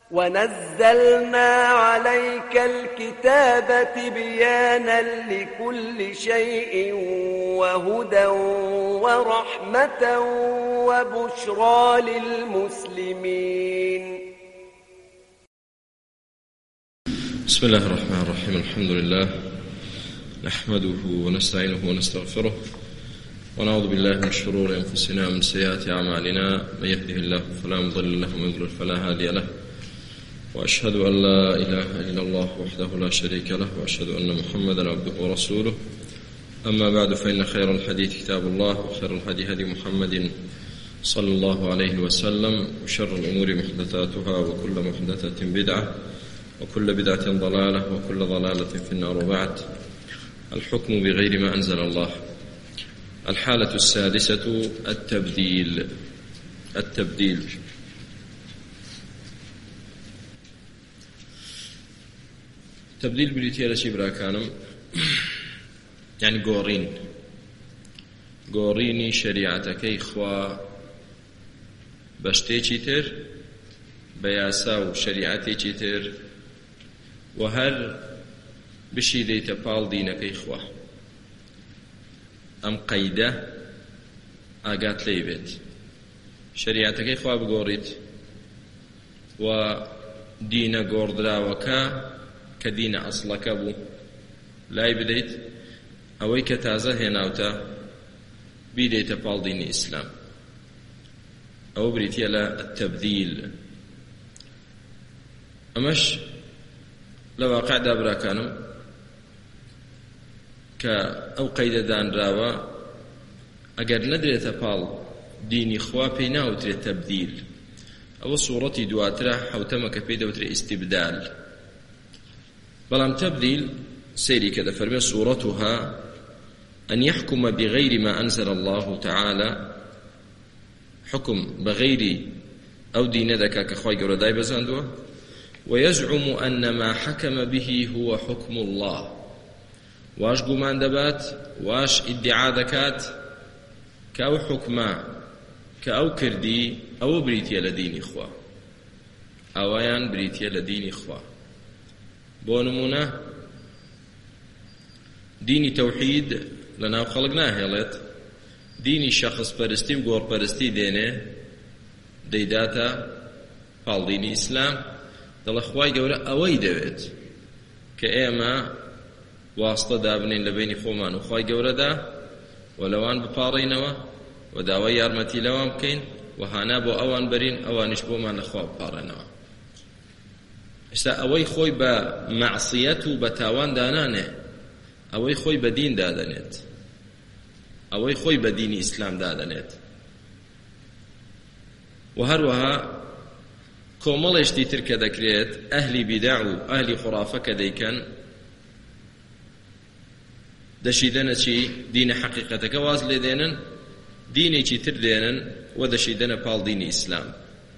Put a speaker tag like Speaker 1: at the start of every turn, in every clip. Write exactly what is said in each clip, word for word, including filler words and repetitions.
Speaker 1: ونزلنا عليك الكتاب تبيانا لكل شيء وهدى ورحمة وبشرى للمسلمين.
Speaker 2: بسم الله الرحمن الرحيم. الحمد لله نحمده ونستعينه ونستغفره ونعوذ بالله من شرور أنفسنا ومن سيئات أعمالنا، من يهده الله فلا مضل له ومن يضلل فلا هادي له، وأشهد أن لا إله إلا الله وحده لا شريك له، وأشهد أن محمدا عبده ورسوله. أما بعد، فإن خير الحديث كتاب الله، وخير الهدي هدي محمد صلى الله عليه وسلم، وشر الأمور محدثاتها، وكل محدثة بدعة، وكل بدعة ضلالة، وكل ضلالة في النار. وبعد، الحكم بغير ما أنزل الله. الحالة السادسة التبديل. التبديل تبديل بريتيا لشي براكانم، يعني قورين قوريني شريعتك إخوة بشتي تر بياسا وشريعتي تر، وهر بشي ديت بال دينك إخوة أم قيدة آقات ليبت شريعتك إخوة بقوريت ودين قوردرا وكا كدين أصلك أبو لا بديت أويك تازه هناوتا بديت بال دين الإسلام، أو بريت يلا التبذيل. أمش لو قاعدة براكانم كأو قيد دان راوا أجر ندرت بال ديني خوا بينا وتر التبذيل، أو صورتي دواترة حوتمك بيدا وتر استبدال. بلام تبذيل سيري كذا فرمي صورتها أن يحكم بغير ما أنزل الله تعالى، حكم بغير أو دين ذاك كخواي قرأ داي بزاندوه، ويزعم أن ما حكم به هو حكم الله. واش قمان دبات واش ادعاء ذكات كأو حكما كأو كردي أو بريتيا لدين إخوة أويان بريتيا لدين إخوة. بونمونا ديني توحيد لنا خلقناه يلت ديني شخص برستي وقور برستي دينه ديداتا فال ديني إسلام دل أخواي قورا أوي دويت كأيما واسطة دابنين لبيني خومان وخواي قورا دا ولوان بپارينوا وداوي يارمتي لوان بكين وهانا بو أوان برين أوانش بو ما نخوا بپارينوا. استا أوي خوي بمعصيته بتاوان دانانه، أوي خوي بدين دادنت، أوي خوي بدين إسلام دادنت. وهروها كومالش دي تركة ذكريت أهلي بدعو أهلي خرافة كذيكن دشيدنا شي دين حقيقتك واز لدينن ديني شي تردينن ودشيدنا بال دين إسلام.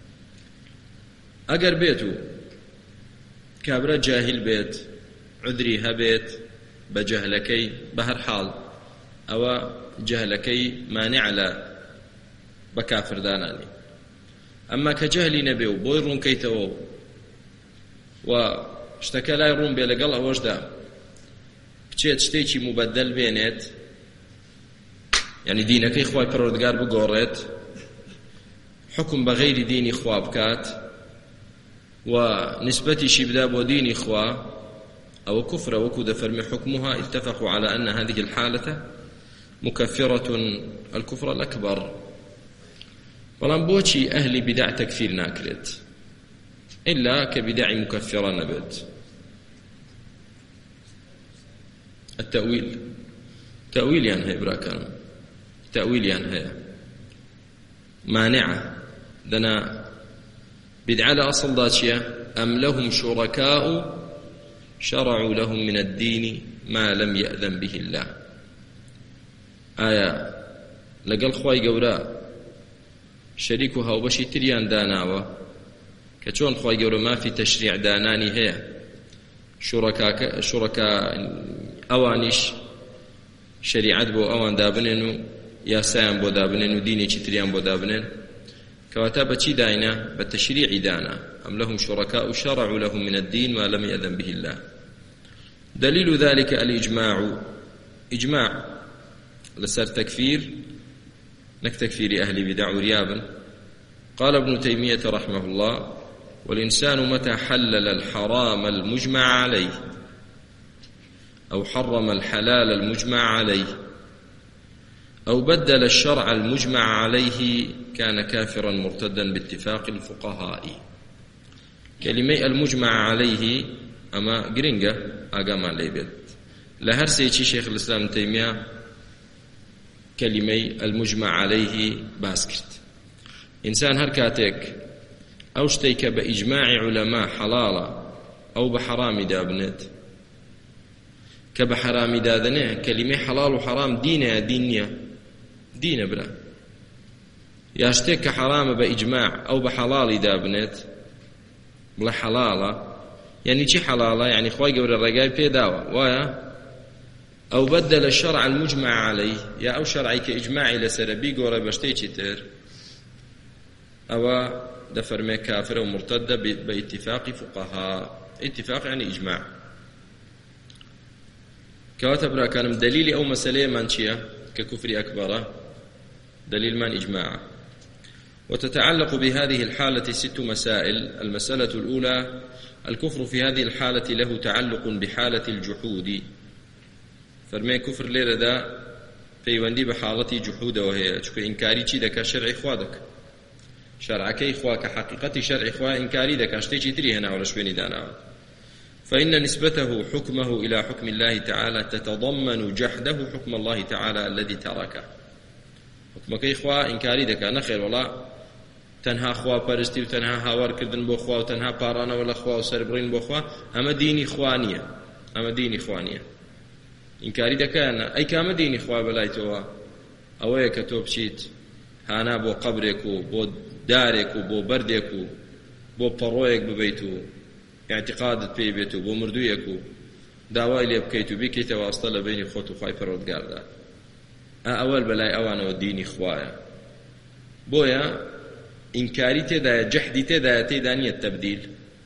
Speaker 2: أجر بيتو كابرا جاهل بيت عذري هبيت بجهلكي بهر حال أو جهلكي مانع على بكافر داناني. أما كجهلي نبيو بويرون كيتو واشتكى لا يرون بيلقل أوجدا بچيت شتيكي مبدل بينات، يعني دينك إخوة پروردگار بقورت حكم بغير دين إخوة بكات ونسبتي شبدا بو دين إخوة أو كفر وكود فرمي حكمها، اتفقوا على أن هذه الحالة مكفرة الكفر الأكبر. ولم بوشي أهل بدع تكفير ناكرت إلا كبدع مكفرة نبت. التأويل تأويل ينهي براكان تأويل ينهي مانعة دنا بدعة لأصل داتشيا أم لهم شركاء شرعوا لهم من الدين ما لم يأذن به الله. آية لقل خواي قولا شريكها وبشي تريان داناوة كتون خواي قولا ما في تشريع داناني هي شركاء شركاء أوانيش شريعت بو أوان دابنين يا سام بو دابنين وديني تريان بو دابنين كواتا بچي داينا بالتشريع دانا أم لهم شركاء شرعوا لهم من الدين ما لم يأذن به الله. دليل ذلك الإجماع، إجماع لسر تكفير نك تكفير أهل بدع وريابا. قال ابن تيمية رحمه الله: والإنسان متى حلل الحرام المجمع عليه أو حرم الحلال المجمع عليه أو بدل الشرع المجمع عليه كان كافرا مرتدا باتفاق الفقهاء. كلمة المجمع عليه أما قرنقة أقام ليبت لهر سيتي شيخ الإسلام ابن تيمية كلمة المجمع عليه باسكرت. إنسان هر كاتك أو شتيك بإجماع علماء حلالة أو بحرام دابنت كبحرام دادنه كلمة حلال وحرام دينه دينية دين برا ياشتك حرام بإجماع أو بحلال دابنت بلا حلالة يعني شي حلالة يعني خواي قبل الرقاي بيداوة ويا أو بدل الشرع المجمع عليه يا أو شرعي كإجماعي لسربي قوري بشتي تر أو دفرمي كافر ومرتدة باتفاق فقهاء. اتفاق يعني إجماع. كواتب را كان دليل أو مسألة منشية ككفر أكبر دليل من إجماع. وتتعلق بهذه الحالة ست مسائل. المسألة الأولى: الكفر في هذه الحالة له تعلق بحالة الجحود. فرمي كفر ليرة دا فيواندي بحالة جحود وهي شكو إنكاري چي دكا شرع إخوادك شرعك إخوا كحقيقة شرع إخوا إنكاري دكا شتي تري هنا ولا شويني دانا. فإن نسبته حكمه إلى حكم الله تعالى تتضمن جحده حكم الله تعالى الذي تركه. حكمك إخوا إنكاري دكا نخير ولا تنها خوا پرستی و تنها هاوار کردن بو خوا و تنها پارانا ولا خوا و سربرین بو خوا اما دینی خوانیه اما دینی خوانیه انکاری دکانا ای کام دینی خوا بلای تو اوه که تو بچیت هانا بو قبرك و بو دارك و بو بردك و بو پرویک ببیتو اعتقادت پی بیتو بو مردویک و داوای لی بکیتو بکیت واسطه لبینی خود و خواه پرودگار دا اول بلای اوانو دینی خواه بویا إنكاري تدا جحدي تدا تدانية التبديل.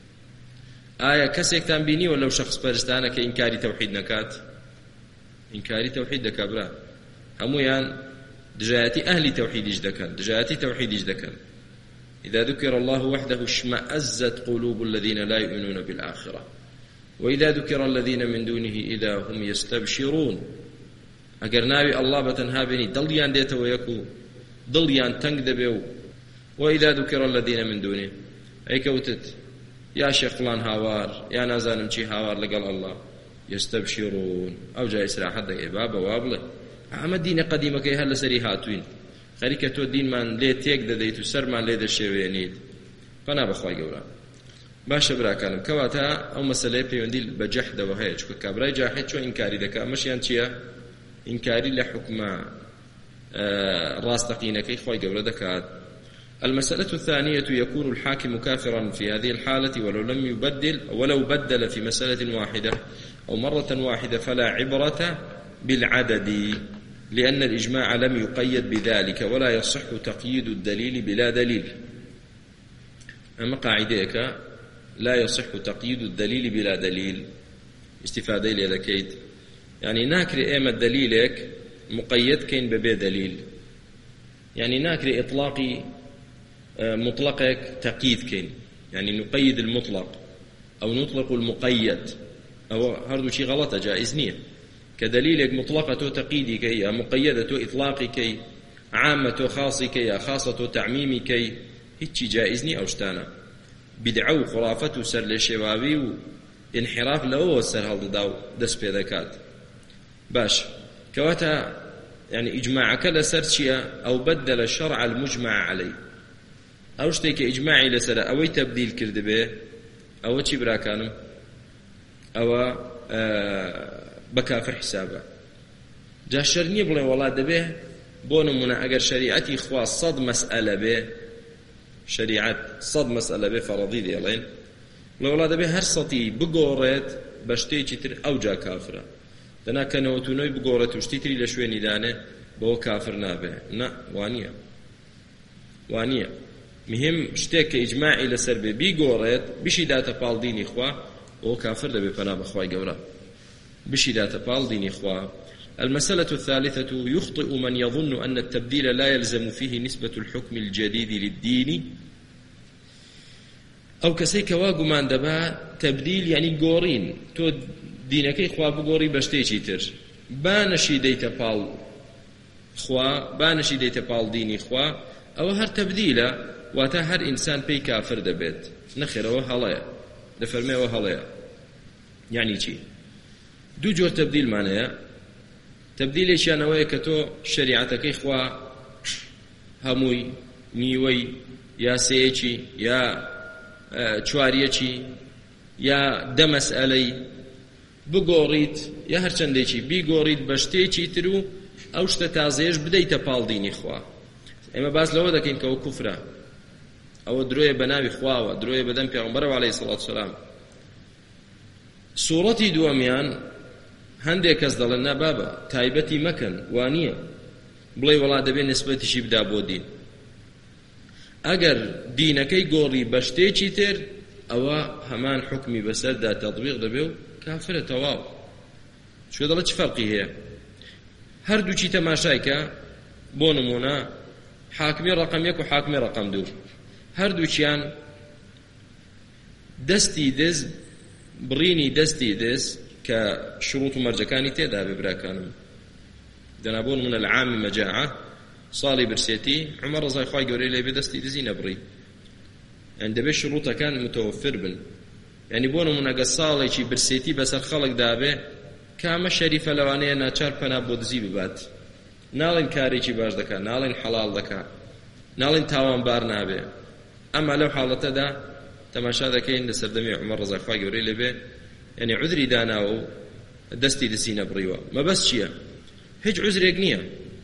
Speaker 2: آية كسيك تنبيني ولو شخص برستانا كإنكاري توحيد نكات إنكاري توحيد دكابرا همويان دجاتي أهل توحيد إجدكن دجاتي توحيد إجدكن. إذا ذكر الله وحده اشمأزت قلوب الذين لا يؤمنون بالآخرة وإذا ذكر الذين من دونه إذا هم يستبشرون. أقر ناوي الله بتنهابني ضليان ديته ويكو ضليان تنقدبه. وإذا ذكر الذين من دونه أي كوتت يا شيخ فلان هاوار يا نازانم شي هاوار لقال الله يستبشرون أو جاي سرا حدا إبابة وابله عام الدين قديمة كي هلا سري هاتوين خريكة تو الدين من ليه تيك دديتو سر من ليه دشيوينيد قنا بخواي قولا باشا برا كلام كواتا أو مسألة بيونديل بجحد وهي شو كابراي جاحد شو إنكاري دكا مش ينشيا إنكاري لحكم آه راستقينا كي خواي قولا دكات. المسألة الثانية: يكون الحاكم كافرا في هذه الحالة ولو لم يبدل ولو بدل في مسألة واحدة أو مرة واحدة فلا عبرة بالعدد لأن الإجماع لم يقيد بذلك ولا يصح تقييد الدليل بلا دليل. أما قاعدتك لا يصح تقييد الدليل بلا دليل استفادة لهذا كيد يعني ناكري إيما دليلك مقيد كين ببي دليل يعني ناكري إطلاقي مطلقك تقييد كين يعني نقيد المطلق أو نطلق المقيد أو هردو شي غلطة جائز نية كدليلك مطلقة تقييدي كي مقيدة إطلاقي كي عامة خاصي كي خاصة تعميمي كي هيتشي جائزني أو شتانا بدعو خرافة سر للشبابي وانحراف لو سر هالداو دس بيذكات باش كواتا يعني إجماعك لسرشيا أو بدل الشرع المجمع عليه أو شتيك إجماعي لسر أو تبديل كرد به أو تشي براكانم أو آه بكافر حسابه جا شرني بلين والله دبه بونمنا أجر شريعتي إخوة صد مسألة به شريعة صد مسألة به فرضي دي لين لو والله دبه هرصتي بقورت بشتي تر أو جا كافرة دنا كانوا تنوي بقورت وشتي تري لشويني دانه بو كافر نابه نا وانية وانية مهم شتێک کە ئیجماعی لەسەر بێ بیگۆڕێت بشی داتە پاڵ دینی خوا ئەوە کافر دەبێ پەنا بەخوای گەورە بشي لا تقال دين إخوة. المسألة الثالثة يخطئ من يظن أن التبديل لا يلزم فيه نسبة الحكم الجديد للدين أو كسيك واقو من دبا تبديل يعني قورين تو دينك إخوة بقوري بشتيشي تر بانشي ديت بال إخوة بانشي ديت بال دين إخوة أو هر تبديل واتا هر إنسان بي كافر دبت نخير وهلايا دفرمي وهلايا يعني چی دو جور تبديل معناه تبديل شانوي كتو شريعتك إخوة هموي نيوي يا سيچي يا چواریەکی یا دە مەسئەلەی بگۆڕیت یا هەرچەندێکی بیگۆڕیت بە شتێکی تر و ئەو شتە تازەیەش بدەیتە پاڵ دینی خوا. ئێمە باس لەوە دەکەین کە ئەو کوفرە، ئەوە درۆیە بە ناوی خواوە، درۆیە بەدەم پێغەمبەرەوە عەلەیهی سەڵات وسەلام. سوورەتی دووەمیان هەندێک کەس دەڵێن نا بابە تایبەتی مەکەن، وانییە بڵێ وەڵا دەبێت نسبەتیشی بدا بۆ دین. ئەگەر دینەکەی گۆڕی بە شتێکی تر ئەوە هەمان حکمی بەسەردا تەطبیق دەبێ و کافرە تەواو. چۆ دەڵێ چ فەرقی هەیە؟ هەردووچی تەماشایکە بۆ نمونە حاکمی ڕەقەم یەک و حاکمی ڕەقەم دوو، هەردووچیان دەستی دز بڕینی دەستی دز کە شروط و مەرجەکانی تێدا بێ براکانم. دەنا بۆ نمونە لە عامی مەجاعە صالي برسيتي عمر رضي الله عنه لي بدستي دزين ابري عند يعني بشروطه كان متوفر بن يعني بونو من قصالي شي برسيتي بس الخلق دابه كما شريفه لوانيه ناچار پنا بودزي ببات نالين كاري شي باش دكا نالين حلال دكا نالين تاوان بار نابه. اما لو حالته دا تماشا دكين لسردمي عمر رضي الله عنه لي به يعني عذري داناو دستي دزين ابريوا ما بس شيء هج عذر يقنيه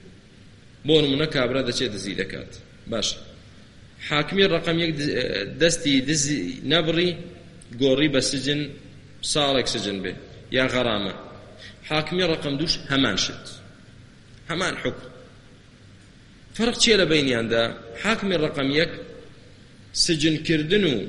Speaker 2: بۆ نمونە کابرا دەچێت دزی دەکات، باش حاکمی ڕقم یەک دەستی دزی نەبڕی گۆڕی بە سجن ساڵێک سجن بێ یا غەرامە. حاکمی ڕقم دووش هەمان شت هەمان حکم. فەرق چیە لە بەینیاندا؟ حاکمی ڕقم یەک سجنکردن و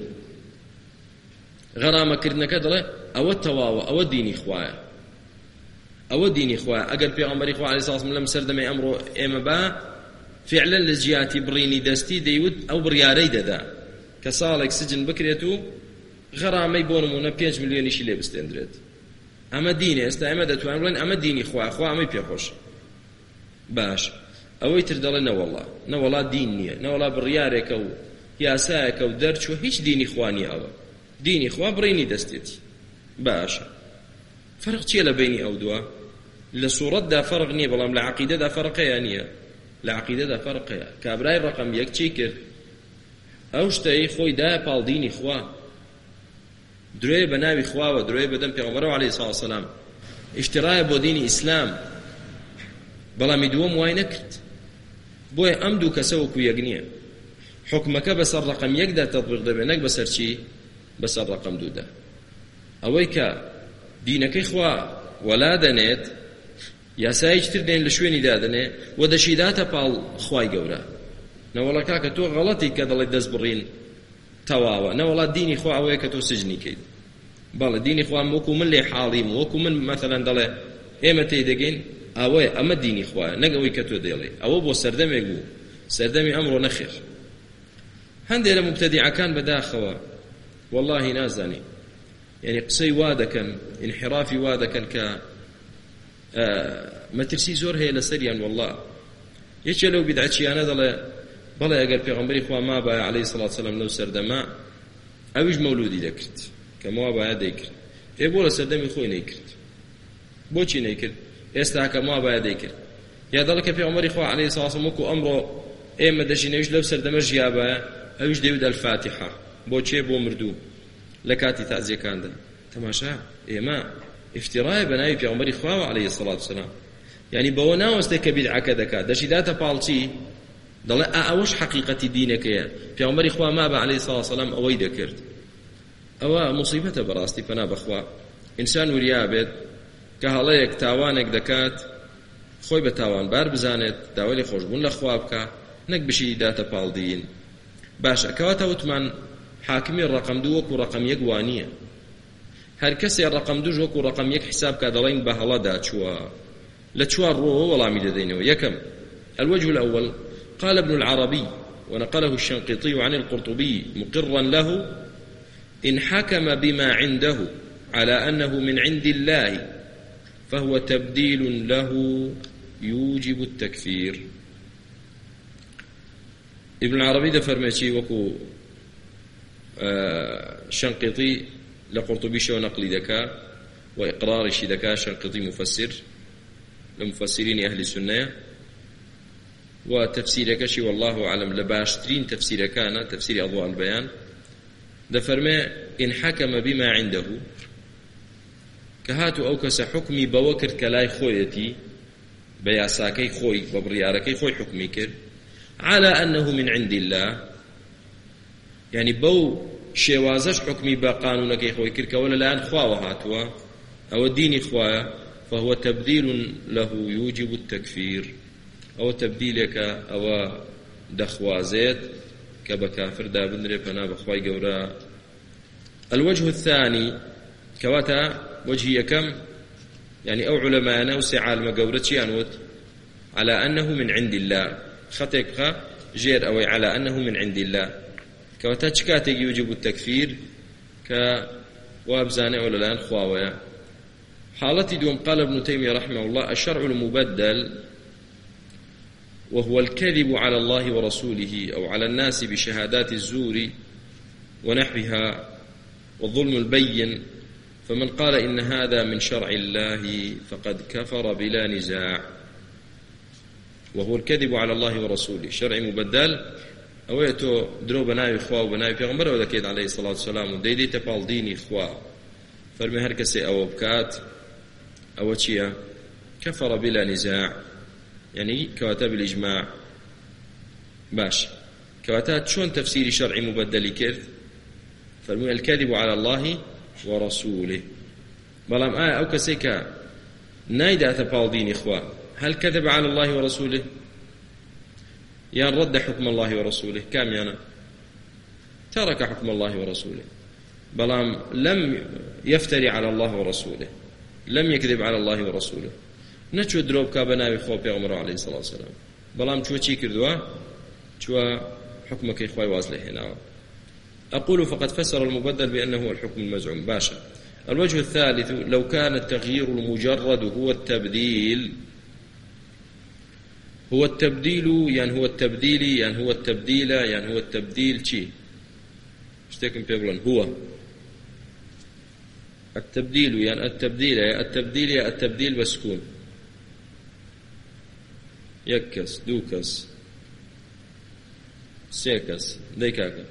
Speaker 2: غەرامەکردنەکە دەڵێ ئەوە تەواوە، ئەوە دینی خوایە، ئەوە دینی خوایە. ئەگەر پێغەمبەری خوا عەلەیهی سەڵام لەم سەردەمەی ئەمڕۆ ئێمە با فعلا لە جیاتی بڕینی دەستی دەیوت ئەو بڕیارەی دەدا کە ساڵێک سجن بکرێت و غەرامەی بۆ نمونە پێنج ملیۆنیشی لێ بستێنرێت. ئەمە دینە. ئێستا ئێمە دەتوانین بڵێن ئەمە دینی خوایە، خوا ئەمەی پێخۆشە. باش ئەوەی تر دەڵێن نەوەڵڵا نەوەڵڵا دین نییە، نەوەڵڵا بڕیارێکە و یاسایەکە و دەرچوە، هیچ دینی خوا نییە. ئەوە دینی خوا بڕینی دەستێتی. باشە فەرق چیە لە بینی ئەو دووە؟ لە سوورەتدا فەرق نییە، بەڵام لە عەقیدەدا فەرقەیە نییە. لە عەقیدەدا فەرقەیە. کابرای ڕەقەم یەک چی کرد؟ ئەو شتەی خۆی دایە پاڵ دینی خوا، درۆیە بە ناوی خواوە، درۆیە بەدەم پێغەمبەرەوە عەلەیهی سەڵاتو وسەلام، ئیشترایە بۆ دینی ئیسلام، بەڵامی دووەم وای نەکرد. بۆیە ئەم دوو کەسە وەکو یەک نییە. حکمەکە بەسەر ڕەقەم یەکدا تەطبیق دەبێت، نەک بەسەر چی؟ بەسەر ڕەقەم دوودا. ئەوەی کە دینەکەی خوا وەلا دەنێت، یاسایەکی تر دێن لە شوێنی دادنێ و دەشیداتە پاڵ خوای گەورە. نەوەڵا کاکە تۆ غەڵەتی کە دەڵێ دەست بڕین تەواوە، نەوەڵا دینی خوا ئەوەیە کە تۆ سجنی کەیت. بەڵێ دینی خوا وەکو من لێ حاڵیم، وەکو من مەثەلەن دەڵێ ئێمە تێدەگەین، ئەوەیە ئەمە دینی خوایە، نەک ئەوەی کە تۆ دەڵێ. ئەوە بۆ سەردەمێک بوو، سەردەمی ئەمڕۆ نەخێر. هەندێک لە مبتەدیعەکان بەداخەوە وەڵڵاهی نازانی، يعني قسەی وا دەکەن، انحرافی وا دەکەن کە مەترسی زۆر هەیە لەسەریان. وەڵڵا یەکێ لەو بیدعەتچیانە دەڵێ بەڵێ ئەگەر پێغەمبەری خوا مابایە عەلەیهی سەڵاتو وسەلام لەو سەردەما ئەویش مەولودی دەکرد کە مابایە دەیکرد، پێ بۆ لە سەردەمی خۆی نەیکرد. بۆچی نەیکرد؟ ئێستا کە مابایە دەیکرد. یا دەڵێ کە پێغەمبەری خوا عەلەیهی سەڵاتو وسەلام وەکو ئەمڕۆ ئێمە دەژینەویش لەو سەردەمە ژیابایە، ئەویش دەیوت ئەلفاتیحە. بۆچێ؟ بۆ مردوو لە کاتی تازیەکاندا. تەماشا ئێمە افتراء بناوی پێغەمبەری خواوە عەلەیهی سەڵاتو وسەلام، یعنی بەوە ناوەستێت کە بیدعەکە دەکات، دەشیداتە پاڵچی دەڵێ ئەوەش حەقیقەتی دینەکەیە، پێغەمبەری خوا ما بە عەلەیهی سەڵاتو وسەلام ئەوەی دەکرد. ئەوە مصیبەتە بەڕاستی پەنا بەخوا. ئینسان وریا بێت کە هەڵەیەک تاوانێک دەکات خۆی بە تاوانبار بزانێت، داوای لێ خۆشبوون لە خوا بکە، نەک بشی داتە پاڵ دین. باشە کەواتە وتمان حاکمی ڕقم دوو وەکو ڕقم یەک وانییە هەر کەسێ ڕقم دووش وەکو ڕقم یەک حساب کا دەڵێن بە هەڵەدا چووە لە چوار ڕۆوە وەڵامی دەدەینەوە. یەکەم الوجه الأول قال ابن العربي ونقله الشنقيطي عن القرطبي مقرا له إن حكم بما عنده على أنه من عند الله فهو تبديل له يوجب التكفير. ابن العربي ده فرميتي وكو شنقيطي لقرطبي شو نقلي دكا وإقرار شي دكا شنقيطي مفسر لمفسرين أهل السنة وتفسيرك شي والله أعلم لباشترين تفسير كان تفسير أضواء البيان ده فرمي إن حكم بما عنده كهاتو أو كس حكمي بوكر كلاي خويتي بياساكي خوي ببرياركي خوي حكمي كر على أنه من عند الله يعني بو شوازش حكمي بقانونك خوي كر كولا الآن خواوه هاتوا أو الدين خوايا فهو تبديل له يوجب التكفير أو تبديلك أو دخوازات كبكافر دابنري فنا بخواي قورا. الوجه الثاني كواتا وجهي كم يعني أو علماءنا وسعى المقورتي أنوت على أنه من عند الله خطيك جير أو على أنه من عند الله كواتا تشكاتي يوجب التكفير كوابزاني ولا الآن خواويا. حالتي دوم قال ابن تيمية رحمه الله الشرع المبدل وهو الكذب على الله ورسوله أو على الناس بشهادات الزور ونحوها والظلم البين فمن قال إن هذا من شرع الله فقد كفر بلا نزاع. وهو الكذب على الله ورسوله شرع مبدل أو يتو درو بناي إخوة وبناي پیغمبر وذكيد عليه الصلاة والسلام دي دي تفال ديني إخوة فرمي هركسي أو بكات أو تشيا كفر بلا نزاع يعني كواتب الإجماع باش كواتات شون تفسير شرعي مبدل كرت فرمي الكذب على الله ورسوله بلام آية أو كسيكا نايدة تفال دين إخوة هل كذب على الله ورسوله يا رد حكم الله ورسوله كام يانا ترك حكم الله ورسوله بلام لم يفتري على الله ورسوله لم يكذب على الله ورسوله نچو دروب كابناوي خو پیغمبر عليه الصلاه والسلام بلام چو چی کردوا چو حكمك اخوي واصله هنا. اقول فقد فسر المبدل بانه هو الحكم المزعوم باشا. الوجه الثالث لو كان التغيير المجرد هو التبديل هو التبديل يعني هو التبديل يعني هو التبديل يعني هو التبديل شي اشتكم بيقولون هو التبديل يعني التبديل يعني التبديل يعني التبديل بسكون يكس دوكس سيكس ديكاكا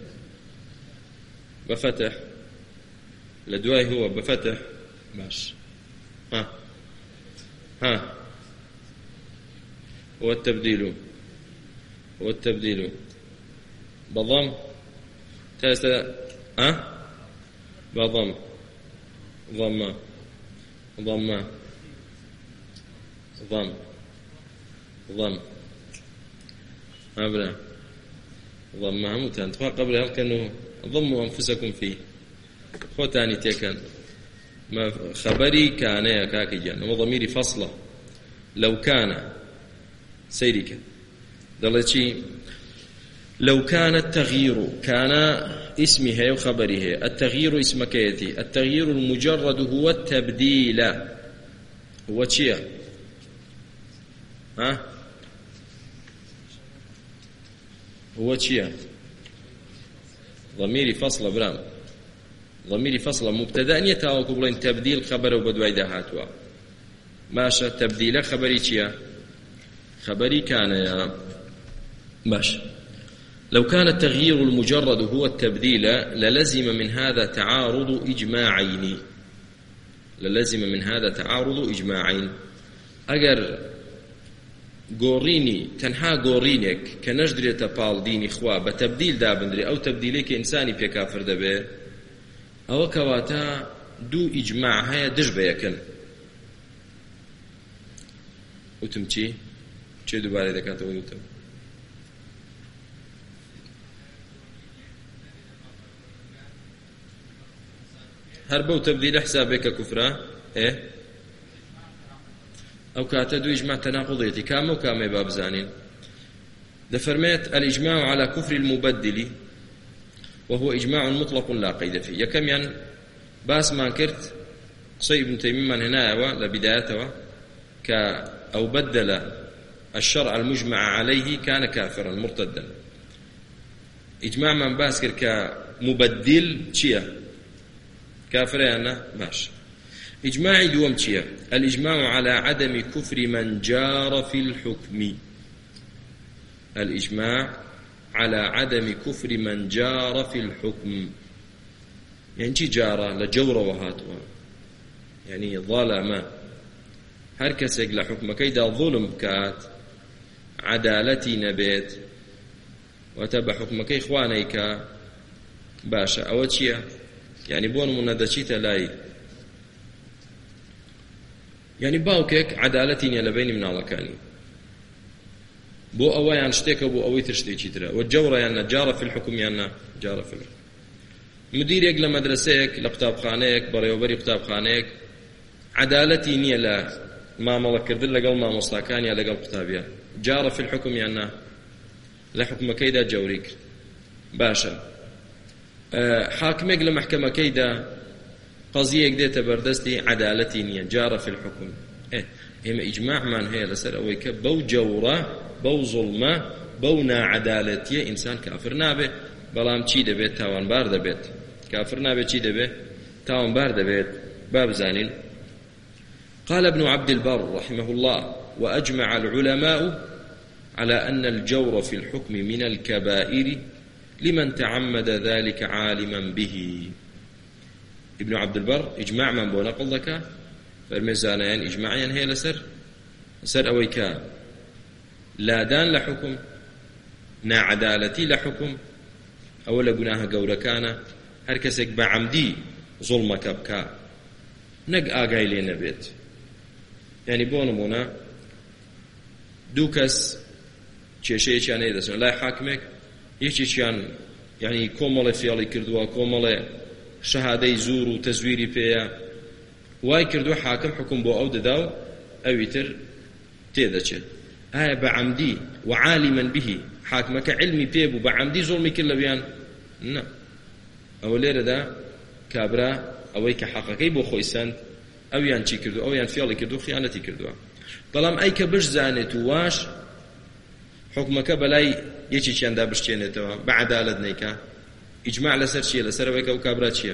Speaker 2: بفتح لدواي هو بفتح ماشي ها ها هو التبديل هو التبديل بضم تاستا ها بضم ضم ضم ضم ضم أبدا ضم متان تفا قبل هل كانوا ضموا أنفسكم فيه خوتاني تيكن ما خبري كان يا كاكي جان وضميري فصلة لو كان سيرك دلتي لو كان التغيير كان اسمها وخبرها التغيير اسم كيتي التغيير المجرد هو التبديل هو تشيا ها هو تشيا ضميري فصل برام ضميري فصل مبتدا يتاو قبل تبديل خبر وبدواي دهاتوا ماشى تبديل خبري تشيا خبري كان يا باش. لو كان التغيير المجرد هو التبديل للزم من هذا تعارض إجماعين للزم من هذا تعارض إجماعين أجر قوريني تنها قورينك كنجدري تبال ديني خوا بتبديل دابندري أو تبديلك إنساني بيكافر دبي أو كواتا دو إجماع هيا دش بيكن وتمشي چه دوباره دکاتو ویوتم هەر بەو تەبدیلە حسابێکە کوفرە ئێ ئەو کاتە دوو ئیجماع تەناقوضێتی کامە و کامێ با بزانین دەفەرمێت الإجماع على كفر المبدل وهو إجماع مطلق لا قيد فيه يكميان باس ما كرت قصي ابن تيمية من هنا لبدايته ك أو بدل الشرع المجمع عليه كان كافرا مرتدا إجماع من باس كر كمبدل شيا كافر أنا ماشي إجماع دوم شيا الإجماع على عدم كفر من جار في الحكم الإجماع على عدم كفر من جار في الحكم يعني شي جارة لجور وهاتوا يعني ظلم هر كسك لحكم كيدا ظلم كات عدالتي نبيت وتبع حكم كي إخوانيك باشا أو تشيا يعني بون من دشيت لاي يعني باوكك عدالتي لبيني من الله كاني بو أويان شتيك بو أوي تشتيكي ترى والجورة يعني جارة في الحكم يعني جارة في الحكم مديرك لمدرسيك لقطاب خانيك بريوبري قطاب خانيك عدالتي نية لا ما ملك كردل لقل ما مصلاكان يا لقل قطابيا جارة في الحكم يعني لحكم كيدا جوريك باشا أه حاكمك لمحكمة كيدا قضية ديتا بردستي عدالتي نية جارة في الحكم إيه هم إجماع من هي لسر أويك بو جورة بو ظلمة بو ناعدالتية إنسان كافر نابه بلام چی دەبێت تاوانبار دەبێت کافر نابێت چی دەبێت تاوانبار دەبێت باب زانين قال ابن عبد البر رحمه الله وأجمع العلماء على أن الجور في الحكم من الكبائر لمن تعمد ذلك عالما به ابن عبد البر إجماع من بو نقل ذكا فرمزانيان إجماعيا هي لسر سر أويكا لا دان لحكم نا عدالتي لحكم أولا قناها قولكانا هر كسك بعمدي ظلمك بكا نق آقاي لينا بيت يعني بونمونا دوكس چێشەیەکیان نەیدەچن لای حاکمێک یەکێکیان یعنی کۆمەڵێ فێڵی کردووە کۆمەڵێ شەهادەی زور و تەزویری پێیە وای کردووە حاکم حکم بۆ ئەو دەدا و ئەوی تر تێدەچێت ئایا بەعەمدی وعالما به حاکمەکە علمی پێ بوو بەعەمدی زۆڵمی کرد لەویان نا ئەوە لێرەدا کابرا ئەوەی کە حەقەکەی بۆ خۆی سەند ئەویان چی کردو ئەویان فێڵی کردو خیانەتی کردووە بەڵام ئەی کە بشزانێت و واش حکمەکە بەلای یەکێکیاندا بشتێنێتەوە بەعەدالەت نەیکا ئیجماع لەسەر چییە لەسەرەوەی کە ئەو کابرا چییە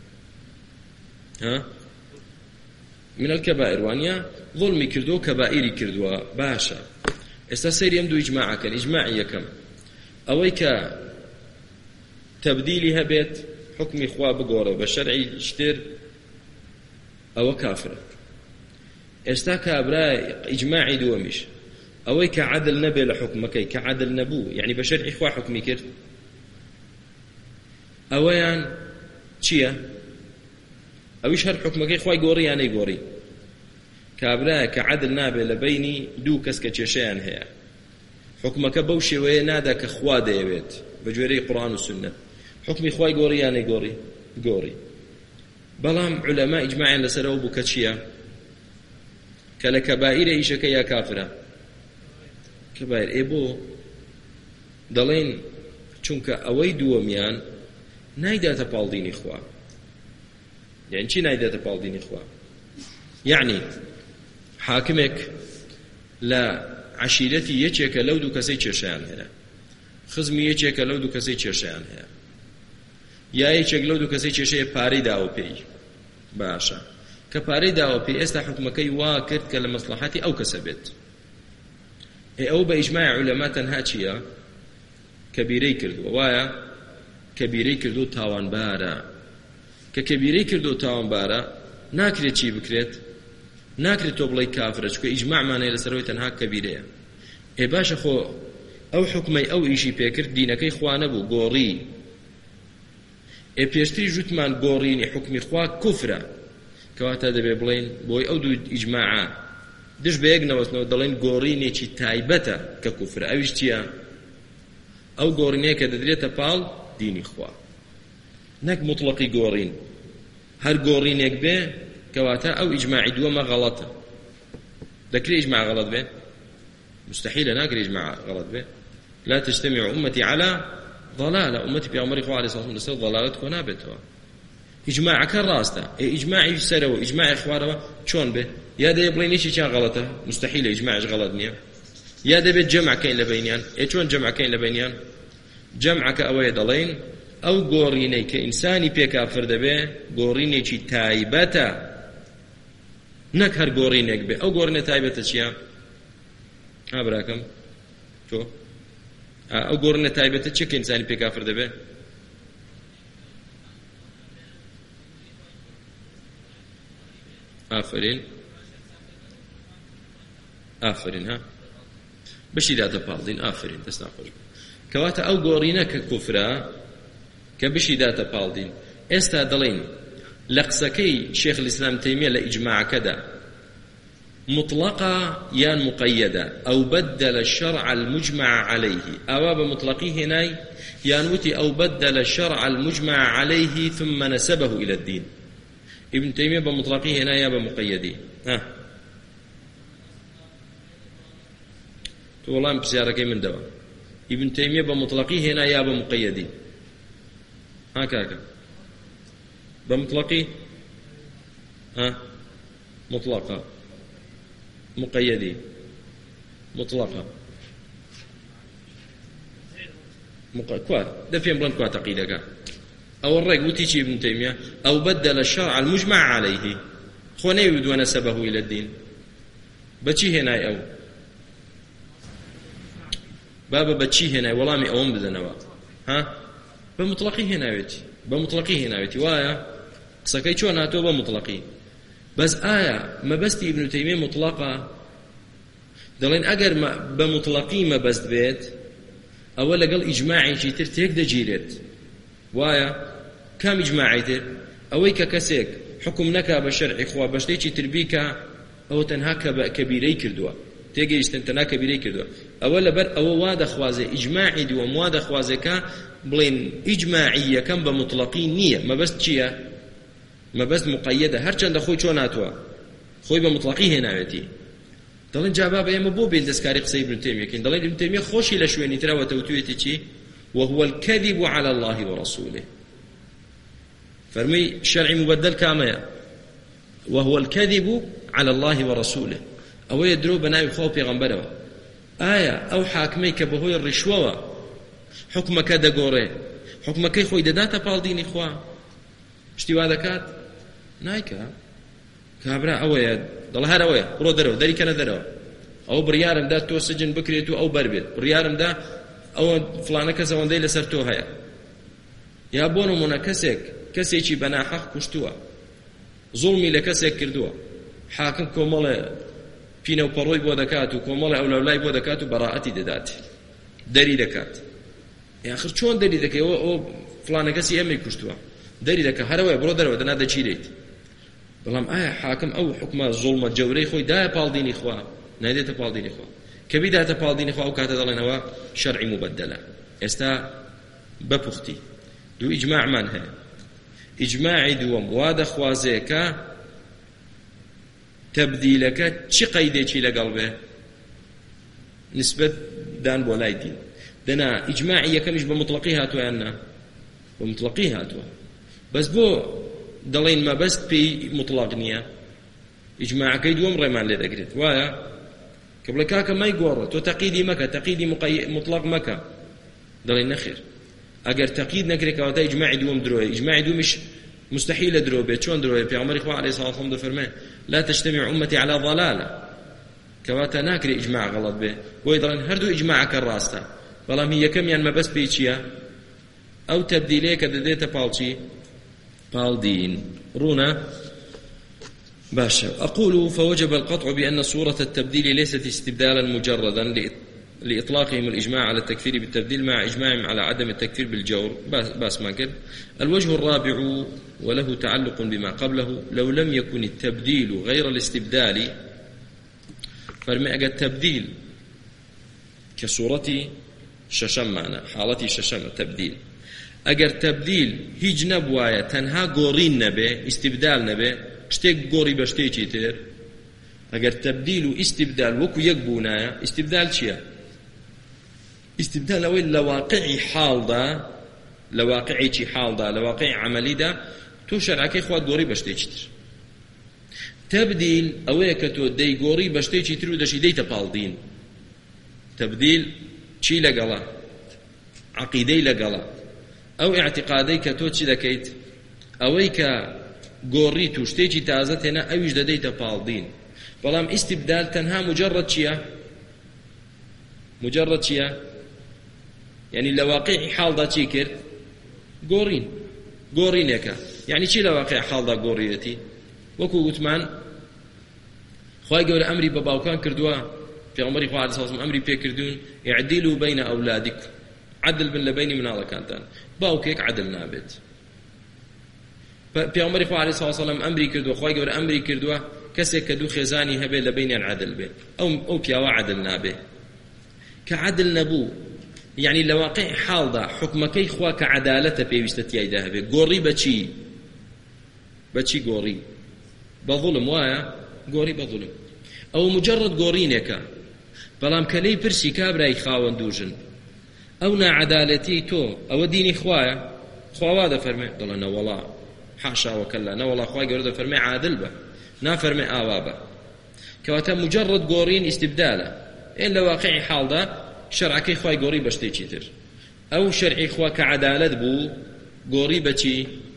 Speaker 2: ها من الكبائر وانيا ظلمي كردو كبائري كردو باشا استا سير يمدو إجماعا كان إجماعي كم أويك تبديلها بيت حكم إخوة بقوره بشرعي اشتر أو كافر استا كابرا إجماعي دومش أويك عدل نبي لحكمك كعدل نبو يعني بشرعي إخوة حكمي كرد أويان چيا أويش هر حكمك إخوة يقوري يعني يقوري كابرا كعدل نابي لبيني دو كسك تشيشان هي حكمك بوشي وينادا كخوا ديبيت بجوري قرآن والسنة حكم إخوة يقوري يعني يقوري يقوري بلام علماء إجماعين لسروا بكتشيا كالكبائر إيشك يا كافرة كبائر إيبو دلين چونك أوي دوميان نايدا تبال دين إخوة يعني چی نايدا تبال دين إخوة يعني حاكمك لا عشيرتي يچيك لو دو كسي چرشان هنا خزمي يچيك لو دو كسي چرشان هنا يا يچيك لو دو كسي چرشي پاري داو پي باشا كپاري داو پي استا حكمكي واكرت كلمصلحتي او كسبت او باجماع علماء تنها چيا كبيري كردو وايا كبيري كردو تاوان بارا ككبيري كردو تاوان بارا ناكري چی بکرێت ناکرێت تۆ بڵێ کافرە چکە ئیجماعمانەیە لەسەرەوەی تەنها کەبیرەیە ئێ باشە خۆ ئەو حکمەی ئەو ئیشی پێکرد دینەکەی خوا نەبوو گۆڕی ئێ پێشتری ژوتمان گۆڕینی حکمی خوا کوفرە کەواتە دەبێ بڵێن بۆی ئەو دوو ئیجماعە دش بە یەک نەوەستنەوە دەڵێن گۆڕینێکی تایبەتە کە کوفرە ئەویش چییە ئەو گۆڕینەیە کە دەدرێتە پاڵ دینی خوا نەک مطلقی گۆڕین هەر گۆڕینێک بێ کەواتە ئەو ئیجماعی دووەمە غەڵەتە. دەکرێت ئیجماع غەڵەت بێ؟ مستحيلة ناكر إجماع غلط به. لا تجتمع أمتي على ضلالة. أمتي بيغمري خواه عليه الصلاة والسلام ضلالة كونابتها. إجماع كراسته إجماع سروا إجماع إخواره شون به؟ يا ده يبلين إيش كان غلطه مستحيل إجماع غلط نيا. يا ده بيتجمع كين لبينيان. إيه شون جمع كين لبينيان؟ جمع كأوي ضلين أو قوريني كإنساني بيكافر دبه قوريني شي تايبته نكهر قورينيك به أو قوريني تايبته شيا ها براكم شو أو قورنا تايبته چه كإنساني بيكافر دبه آفرين آفرين ها بشي داتا بالدين آفرين تسناقش كواتا أو قورينا ككفرة كبشي داتا بالدين استا دلين لقسكي شيخ الإسلام تيمية لإجماع كذا مطلقة يان مقيدة أو بدل الشرع المجمع عليه أواب مطلقيه هناي يانوتي أو بدل الشرع المجمع عليه ثم نسبه إلى الدين. ابن تيمية بمطلقيه هنا يا بمقيدي ها والله بسيارك من دوا ابن تيمية بمطلقيه هنا يا بمقيدي هكذا بمطلقي ها مطلقة مقيدين مطلقة مق... كوات دفين بلان كوات عقيدة أو الرأي وتيجي ابن تيمية أو بدل الشرع المجمع عليه خوني يبدو نسبه إلى الدين بچي هنا أو بابا بچي هنا والله أوم بدنوا ها بمطلقي هنا يتي بمطلقي هنا يتي وايا سكاي شلون هاتوا بمطلقي بس آية ما بست ابن تيمية مطلقة دلين أجر ما بمطلقي ما بست بيت أولا قال إجماعي شيء ترتيك دجيلت وايا كم إجماعيته أويك كسيك حكم نكا بشرع إخوة بشتيشي تربيك أو تنهاك كبيري كردوا تيجي استنتنا كبيري كردوا أولا بر أو واد خوازي إجماعي دو مواد خوازي كا بلين إجماعية كم بمطلقي نية ما بست شيء ما بس مقيدة هرچند خوي چون هاتوا خوي بمطلقي هنا يتي دلين جاباب ايما بو بين دسكاري قصي ابن تيمية كين دلين ابن تيمية خوشي لشويني تراوى توتويتي چي وهو الكذب على الله ورسوله فرمي شرعي مبدل كامية وهو الكذب على الله ورسوله او يدرو بناي خو پیغمبره آية او حاكمي كبهوي الرشوة حكمك دقوري حكمك خوي داتا بالديني خوا شتي وادا كات نايكا كابرا اويا دڵ هەرەوەیە بڕۆ دەرەوە دەری کەنە دەرەوە ئەو بڕیارمدا تۆ سجن بکرێت و ئەو بەربێت بڕیارمدا ئەوە فڵانە کەس ئەوەندەی لەسەر تۆ هەیە یا بۆ نمونە کەسێک کەسێکی بەناحەق کوشتووە زوڵمی لە کەسێک کردووە حاکم کۆمەڵێ پینە و پەڕۆی بۆ دەکات و کۆمەڵێ ئەولەولای بۆ دەکات و بەڕائەتی دەدات دەری دەکات یاخر چۆن دەری دەکەی ئەو فڵانە کەسی ئەمەی کوشتووە دەری دەکە هەرەوەی بڕۆ دەرەوە دەنا دەچیرێت بەڵام ئایا حاکم ئەو حکومە زوڵمە جەورەی خۆی دایە پاڵدینی خوا نایدێتە پاڵدینی خوا کە بیداتە پاڵدینی خوا ئەو کاتە دەڵێنەوە شەرعی مبەدەلە ئێستا بەپوختی دوو ئیجماعمان هەیە ئیجماعی دووەم وا دەخوازێکە تەبدیلەکە چی قەیدێکی لەگەڵ بێ نسبەت دان بۆ لای دین دەنا ئیجماعی یەکەمیش بە مطلقی هاتووە یان نا بە مطلقی هاتووە بەس بۆ دەڵێن مەبەست پێی مطلق نییە ئیجماعەکەی دووەم ڕێمان لێ دەگرێت وایە کە بڵێ کاکە مای گۆڕە تۆ تەقیدی مەکە تەقیدی مطلق مەکە دەڵێن نەخێر ئەگەر تەقید نەکرێت کەواتە ئیجماعی دووەم درۆیە ئیجماعی دووەمیش مستحيل درو بيت شلون درو پیغمبر خدا عليه الصلاه والسلام فرمان لا تجتمع امتي على ضلاله كواتا ناكري اجماع غلط به ويدرن هردو اجماع كراستا بلام هي كم ين ما بس بيچيا او تبديليه كدديته بالشي بالدين رونا باشا اقول فوجب القطع بان صوره التبديل ليست استبدالا مجردا لإطلاقهم الإجماع على التكفير بالتبديل مع إجماعهم على عدم التكفير بالجور باس ما كده. الوجه الرابع وله تعلق بما قبله لو لم يكن التبديل غير الاستبدال فرمي أجا التبديل كصورتي ششم معنا حالتي ششم التبديل ئەگەر تەبدیل هیچ نەبوایە تەنها گۆڕین نەبێ ئیستیبدال نەبێ شتێک گۆڕی بە شتێکی تر ئەگەر تەبدیل و ئیستیبدال وەکو یەک بوونایە ئیستیبدال چییە؟ ئیستیبدال ئەوەی لە واقعی حاڵدا لە واقعێکی حاڵدا لە واقعی عەمەلیدا تۆ شەرعەکەی خوات گۆڕی بە شتێکی تر. تەبدیل ئەوەیە کە تۆ دەیگۆڕی بە شتێکی تر و دەشی دەیتە پاڵدین. تەبدیل چی لەگەڵا؟ عەقیدەی لەگەڵا. ئەو ئیعتیقادەی کە تۆ چی دەکەیت؟ ئەوەی کە گۆڕیت و شتێکی تازە تێنە ئەویش دەدەیتە پاڵدین. بەڵام ئیستیبدال تەنها مجرد چییە؟ مجرد چییە؟ یعنی لە واقعی حاڵدا چی کرد؟ گۆڕین گۆڕینێکە. یعنی چی لە واقعی حاڵدا گۆڕیەتی؟ وەکو گوتمان خوای گەورە ئەمری بە باوکان کردووە، پێغەمبەری خوا عەلەیهی سەڵام ئەمری پێکردوون ئیعدیلوا بەینە ئەولادیکم، عەدل بن لە بینی مناڵەکانتان. باوکێک عەدل نابێت. پێغەمبەری خوا عەلەیهی سەڵام ئەمری کردووە، خوای گەورە ئەمری کردووە کەسێک کە دوو خێزانی هەبێت لە بینیان عەدل بێت، ئەو ئەو پیاوە عەدل نابێت. کە عەدل نەبوو یعنی لە واقعی حاڵدا حکمەکەی خوا کە عەدالەتە پێویستە تیایدا هەبێت. گۆڕی بەچی؟ بەچی گۆڕی؟ بە ظوڵم وایە؟ گۆڕی بە ظوڵم. ئەو مجرد گۆڕینێکە. بەڵام کە لێی پرسی کابرای خاوەندوژن ئەو ناعەدالەتی تۆ ئەوە دینی خوایە؟ خوا وا دەفەرمێ؟ دەڵێ نەوەڵا حاشا وەکەلا، نەوەڵا خوای گەورە دەفەرمێ عادل بە، نافەرمێ ئاوا بە. کەواتە مجرد گۆڕین ئیستیبدالە. ئێن لە واقعی حاڵدا شەرعەکەی خوای گۆڕی بە شتێکی تر. ئەو شەرعی خوا کە عەدالەت بوو گۆڕی بەچی؟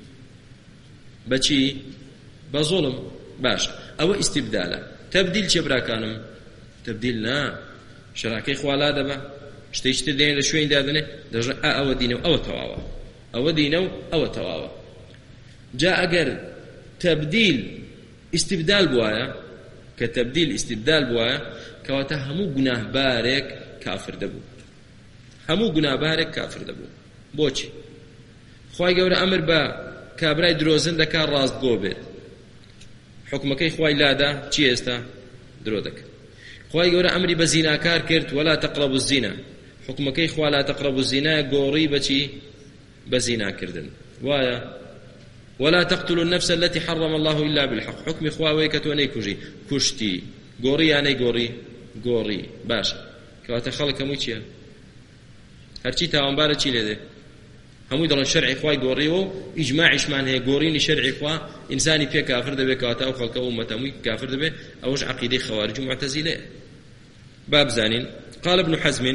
Speaker 2: بەچی؟ بە ظوڵم. باش ئەوە ئیستیبدالە. تەبدیل چێ براکانم؟ تەبدیل نا، شەرعەکەی خوا لا دەبە شتێکی تر دێنێ لە شوێنی دادنێ دەژێ ئا ئەوە دینە و ئەوە تەواوە، ئەوە دینە و ئەوە تەواوە. جا ئەگەر تەبدیل ئیستیبدال بوایە، کە تەبدیل ئیستیبدال بوایە کەواتە هەموو گوناهبارێک کافر دەبوو، هەموو گوناهبارێک کافر دەبوو. بۆچی؟ خوای گەورە ئەمر بە کابرای درۆزن دەکات ڕاستگۆ بێت، حکمەکەی خوای لادا چی ئێستا؟ درۆ دەکات. خوای گەورە ئەمری بە زیناکار کرد وەلا تەقرەبوا الزینا، حکمەکەی خوا لا تەقرەبوا الزینا گۆڕی بەچی؟ بە زیناکردن. وایە؟ ولا تقتلوا النفس التي حرم الله إلا بالحق، حكم خواوي كتوني كوجي كشتي غوري يعني غوري غوري باش كواتا خلق همو چيا هرچی تاوانبارە چی لێدێ؟ هەمووی دەڵێن شەرعی خوای گۆڕیەوە، ئیجماعیشمان هەیە گۆڕینی شەرعی خوا ئینسانی پێ کافر دەبێت، کەواتە ئەو خەڵکە ئومەت هەمووی کافر دەبێت. ئەوەش عەقیدەی خەوارج و معتەزیلەیە. با بزانین. قال ابن حزم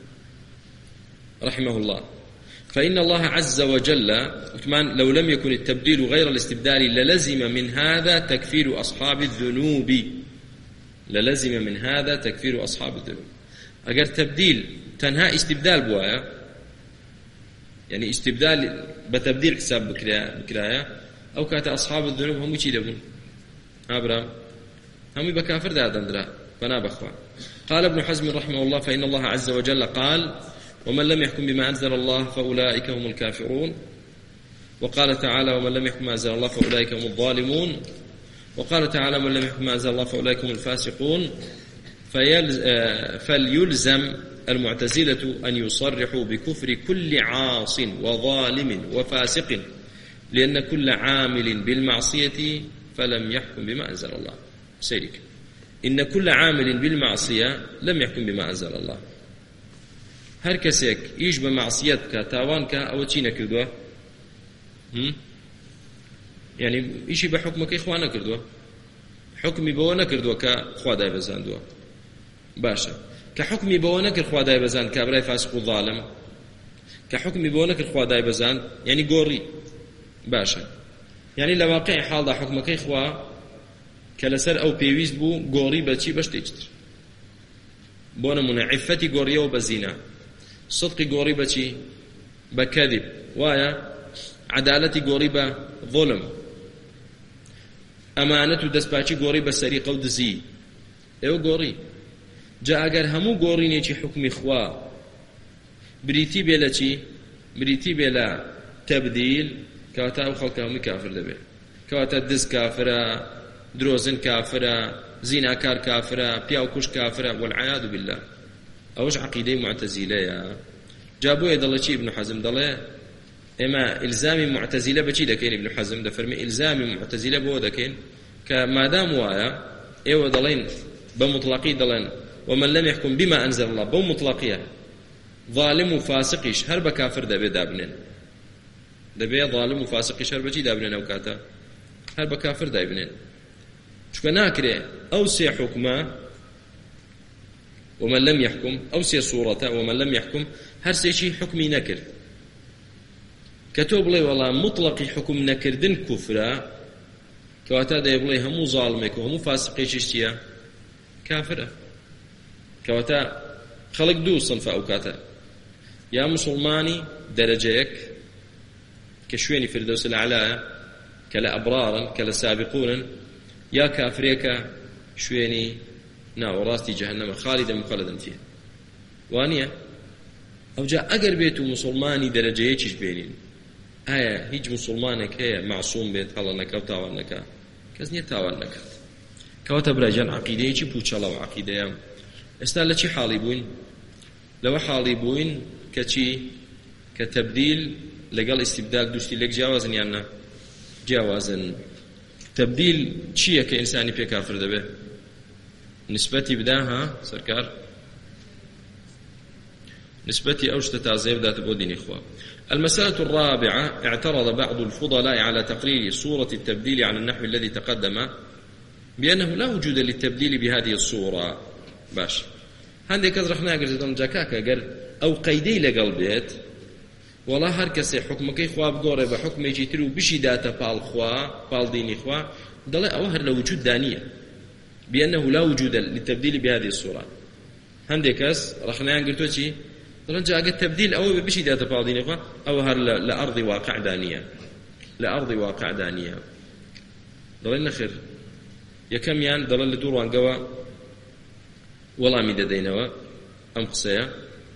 Speaker 2: رحمه الله فإن الله عز وجل وثمان لو لم يكن التبديل غير الاستبدال للزم من هذا تكفير أصحاب الذنوب، للزم من هذا تكفير أصحاب الذنوب. أجر تبديل تنها استبدال بوايا، يعني استبدال بتبديل حساب بكرايا أو كات أصحاب الذنوب هم يشي دبون أبرام هم بكافر دادن درا فنا بخوا. قال ابن حزم رحمه الله فإن الله عز وجل قال ومن لم يحكم بما أنزل الله فأولئك هم الكافرون، وقال تعالى ومن لم يحكم بما أنزل الله فأولئك هم الظالمون، وقال تعالى ومن لم يحكم بما أنزل الله فأولئك هم الفاسقون. فليلزم المعتزلة أن يصرحوا بكفر كل عاص وظالم وفاسق، لأن كل عامل بالمعصية فلم يحكم بما أنزل الله. سيرك إن كل عامل بالمعصية لم يحكم بما أنزل الله. هر کەسێک ئیش بە معسیەت بکە تاوان کە ئەوە چی نەکردووە؟ یعنی ئیشی بە حکمەکەی خوا نەکردووە، حکمی بەوە نەکردووە کە خوا دایبەزاندووە. باشە کە حکمی بەوە نەکرد خوا دایبەزاند کابرای فاسق و ظالم، کە حکمی بەوە نەکرد خوا دایبەزاند یعنی گۆڕی. باشە یعنی لە واقعی حاڵدا حکمەکەی خوا کە لەسەر ئەو پێویست بوو گۆڕی بەچی؟ بە شتێکی تر. بۆ نمونە عیفەتی گۆڕیەوە بە زینا، صدقی گۆڕی بەچی؟ بە کەذب، وایە؟ عەدالەتی گۆڕی بە ظڵم، ئەمانەت و دەستپاچی گۆڕی بە سەریقە و دزی. ئێوە گۆڕی. جا ئەگەر هەموو گۆڕینێکی حکمی خوا بریتی بێ لە چی؟ بریتی بێ لە تەبدیل، کەواتە ئەو خەڵکە هەمووی کافر دەبێت. کەواتە دز کافرە، درۆزن کافرە، زیناکار کافرە، پیاو کوش کافرە، والعیاذ بالله. ئەوش عەقیدەی معتەزیلەیە. جا بۆیە دەڵێ چی ابن حەزم؟ دەڵێ إما إلزام معتزلة بشي دكين ابن حزم دفرمي إلزام معتزلة بو دكين كما دام وايا إيوه دلين بمطلقي دلين ومن لم يحكم بما أنزل الله بمطلقية ظالم وفاسقش هرب كافر دبي دابنين دبي ظالم وفاسقش هرب بشي دابنين أو كاتا هرب كافر دابنين شو ناكره أو سي حكمه ومن لم يحكم أو سي صورته ومن لم يحكم هر سي شي حكمي نكر كتب لي والله مطلق حكم نكردن كفرا كواتا دا يبلي همو ظالمك وهمو فاسقيش اشتيا كافرة كواتا خلق دو صنف أوكاتا يا مسلماني درجيك كشويني فردوس الأعلى كلا أبرارا كلا سابقون يا كافريك شويني ناو راستي جهنم خالدا مخلدا فيها وانيا أو جاء أقر بيتو مسلماني درجيكش بينين آية هیچ مسلمانێک هەیە معصوم بێت هەڵە نەکە و تاوان نەکە کەس نییە تاوان نەکات کەواتە برایجان عەقیدەیەکی پوچەڵە و عەقیدەیە ئێستا لە چی حاڵی بووین لەوە حاڵی بووین کە چی کە تەبدیل لەگەڵ ئیستیبدال دووشتی لێک جیاوازن یان نا جیاوازن تەبدیل چییە کە ئینسانی پێ کافر دەبێ نسبەتی بدا ها سەرکار نسبەتی ئەو شتە تازەیە بداتە بۆ دینی خوا. المسألة الرابعة اعترض بعض الفضلاء على تقرير صورة التبديل على النحو الذي تقدم بأنه لا وجود للتبديل بهذه الصورة باش هندي كزرخنا قرزدن جاكاكا قر أو قيدي لقلبيت والله هر كسي حكمكي خواب قوري بحكم يجيترو بشي داتا بال خوا بال ديني خوا دل أوهر لوجود دانية بأنه لا وجود للتبديل بهذه الصورة هندي كز رخنا قرتو شي طبعا جاء التبديل أو بشي داتا بعضين إخوة أو هر لأرض واقع دانية لأرض واقع دانية ضلنا خير يكم يان ضل لدور وانقوا ولا ميدا دينوا أم قصيا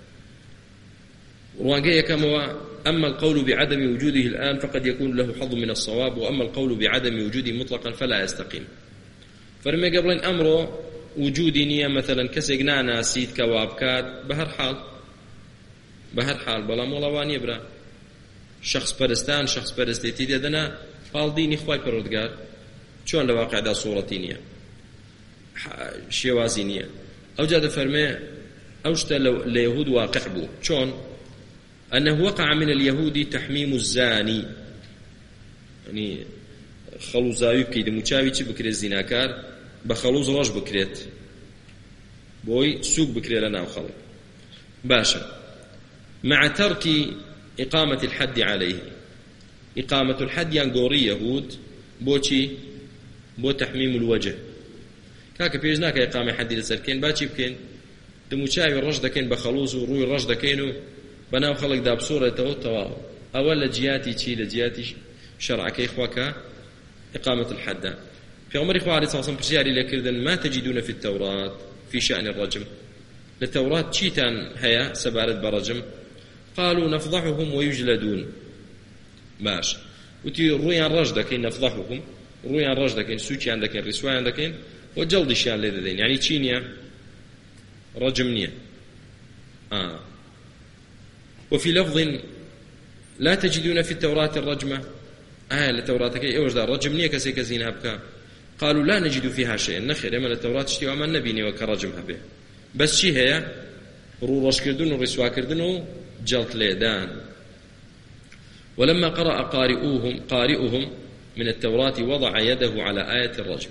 Speaker 2: وانقوا يكم هو أما القول بعدم وجوده الآن فقد يكون له حظ من الصواب وأما القول بعدم وجوده مطلقا فلا يستقيم فرمي قبلين أمره وجودي نية مثلا كسيقنا ناسيت كوابكات بهر حال بهر حال بەڵام وڵاوانی برا شخص پەرستان شخص پەرستێتی دەدەنا پاڵ دینی خوای پەروەردگار چۆن لە واقعدا سوورەتی نییە شێوازی نییە ئەو جا دەفەرمێ ئەو شتە لە یەهود واقع بوو چۆن أنه وقع من اليهود تحميم الزاني يعني خەڵوو زاوی بکەیت دەموچاوی چی بکرێت زیناکار بە خەڵوز ڕۆژ بکرێت بۆی سووک بکرێت لە ناو خەڵک باشە مع ترك إقامة الحد عليه إقامة الحد ينقوري يهود بوشي بو تحميم الوجه كاكا بيجناك إقامة حد لسركين باتشي بكين دموشاوي الرش دكين بخلوز وروي الرش دكينو بناو خلق داب صورة تواو أولا جياتي تشي لجياتي شرع كيخوكا إقامة الحد في عمر إخوة عليه الصلاة والسلام برسياري لكردن ما تجدون في التوراة في شأن الرجم للتوراة تشيتان هيا سبارت برجم قالوا نفضحهم ويجلدون باش وتي رويان رجدكين نفضحهم رويان رجدكين سوتي عندكين رسواي عندكين وجلد الشيان لذين يعني تشينيا رجمنيا آه. وفي لفظ لا تجدون في التوراة الرجمة آه التوراة كي اوجد رجمنيا كسي كزينها بكا قالوا لا نجد فيها شيء نخير اما التوراة تشتي وما نبيني وكرجمها به بس شي هي رو رش كردن ورسوا كردن جلط ليدان ولما قرأ قارئوهم قارئهم من التوراة وضع يده على آية الرجم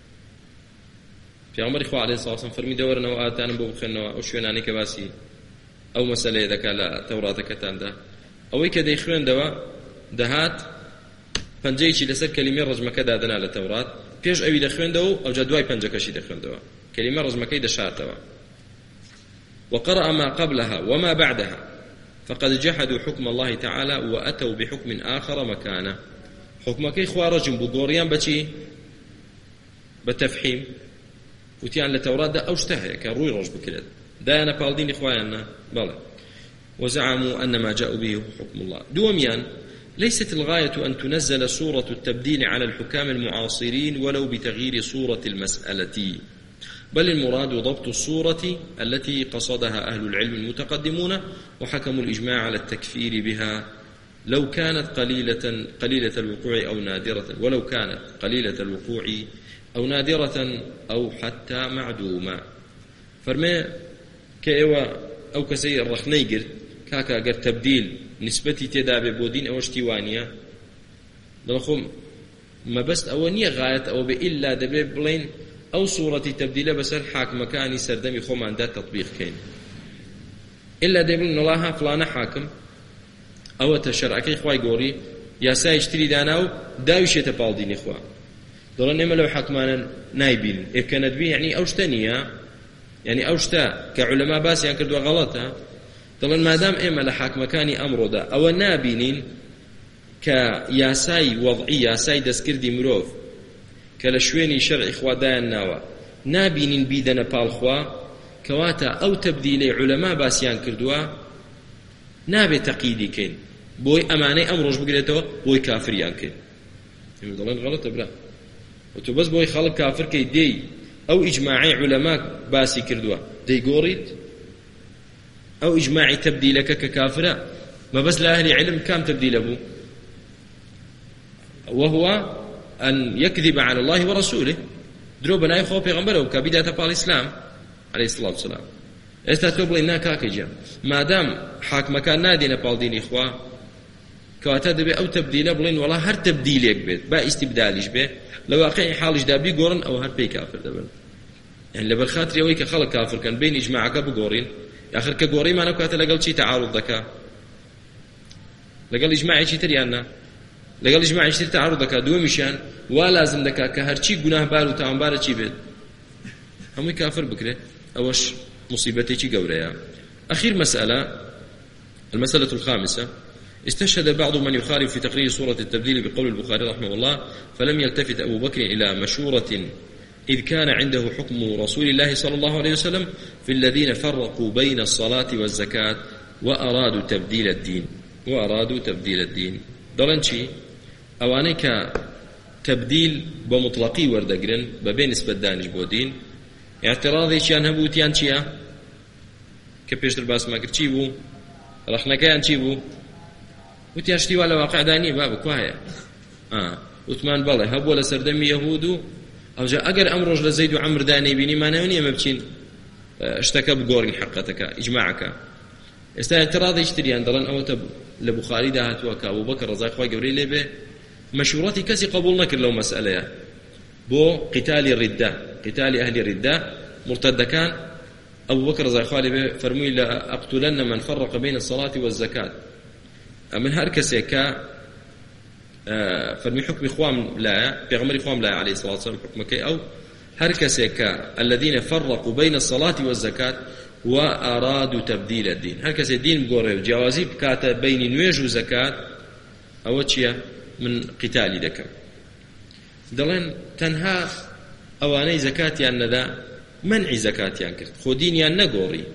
Speaker 2: في عمر إخوة عليه الصلاة والسلام فرمي دورنا وآتانا ببخنا وشويناني كباسي أو مسألة ذكا لا توراة كتان ده أو إيكا دي إخوان دوا دهات پنجيشي لسر كلمة رجم كدا دنا للتوراة بيش أوي دخوان دو أو جدواي پنجكشي دخوان دوا كلمة رجم كي دشار دوا وقرأ ما قبلها وما بعدها فقد جحدوا حكم الله تعالى وأتوا بحكم آخر مكانه حكمك إخوة رجم بقوريان بشي بتفحيم وتيان لتوراة دا أوشتهي كروي رج بكرد دا أنا بالدين إخواننا بلى وزعموا أن ما جاءوا به حكم الله دوميان ليست الغاية أن تنزل صورة التبديل على الحكام المعاصرين ولو بتغيير صورة المسألة بل المراد ضبط الصورة التي قصدها أهل العلم المتقدمون وحكموا الإجماع على التكفير بها لو كانت قليلة قليلة الوقوع أو نادرة ولو كانت قليلة الوقوع أو نادرة أو حتى معدومة فرمي كأيوة أو كسي الرخني قرد كاكا قرد تبديل نسبتي تدابي بودين أو اشتوانية دلخم ما بس أولية غاية أو بإلا دبي بلين أو صورة تبديل بسر حاكم مكاني سردمي خومان دات تطبيق كين إلا دبلن الله فلان حاكم أو تشرعكي خواي قوري يا سايشتري داناو داوشية بالدين إخوة دلن إما لو حاكمانا نايبين إذ كانت بيه يعني أوشتانية يعني أوشتا كعلماء باس يعني كردوا غلطة دلن ما دام إما لحاك مكاني أمرو دا أو نابينين كياساي وضعي ياساي دسكردي مروف كالشويني شرع إخوة دايان ناوا نابينين بيدنا بالخوا كواتا أو تبديلي علماء باسيان كردوا نابي تقييدي كين بوي أماني أمروش بقريتو بوي كافريان كين يمدلين غلط بلا وتو بس بوي خلق كافر كي دي أو إجماعي علماء باسي كردوا دي قوريت أو إجماعي تبديلك ككافرة ما بس لأهل علم كام تبديل أبو وهو أن يكذب على الله ورسوله دروبنا يخوف بيغمبره كبداية قال الإسلام عليه الصلاة والسلام استتوب لنا كاكجا ما دام حاكم كان نادينا بالدين إخوة كواتد أو تبديل بلين والله هر تبديلك بيت با استبدالش به لو واقعي حالش دابي قرن أو هر بي كافر دبل يعني لبر خاطري أويك خلق كافر كان بين إجماعك بقورين آخر كقوري ما نكوات لقل شي تعارض ذكاء لقل إجماعي شي تريانا لقل إجماعي شي تعارض ذكاء دو مشان ولازم ذكاء كهرشي قناه بار وتعمبار شي بيت هم كافر بكره أوش مصيبتي شي قوريا أخير مسألة المسألة الخامسة استشهد بعض من يخالف في تقرير صورة التبديل بقول البخاري رحمه الله فلم يلتفت أبو بكر إلى مشورة إذ كان عنده حكم رسول الله صلى الله عليه وسلم في الذين فرقوا بين الصلاة والزكاة وأرادوا تبديل الدين وأرادوا تبديل الدين دلنشي أوانيك تبديل بمطلقي وردقرن ببين نسبة دانش بودين اعتراضي شان هبوتيان شيا كبيشتر باس ما كرتشي بو رخنكيان شي بو وتيان شتي ولا واقع داني بابك وهي آه وثمان بالله هب ولا سردمي يهودو أو جاء أجر أمر رجل زيد وعمر داني بني ما نوني مبتشين اشتكى بقورن حقتك إجماعك است اعتراض يشتري عندنا أو تب لبخاري ده هتوكا أبو بكر رضي الله عنه لي به مشورتي كسي قبولنا كل لو مسألة بو قتال الردة قتال أهل الردة مرتد كان أبو بكر رضي الله عنه فرمي لا أقتلن من فرق بين الصلاة والزكاة من هركسي كا فرمي حكم إخوان لا بيغمر إخوان لا عليه الصلاة والسلام حكمك أو هركسي كا الذين فرقوا بين الصلاة والزكاة وأرادوا تبديل الدين هركسي الدين بقوله جوازي بكاتا بين نويج وزكاة أو تشيا من قتال دكا دلين تنها أواني زكاة يعني ذا منع زكاة يعني كرت خودين يعني نقوري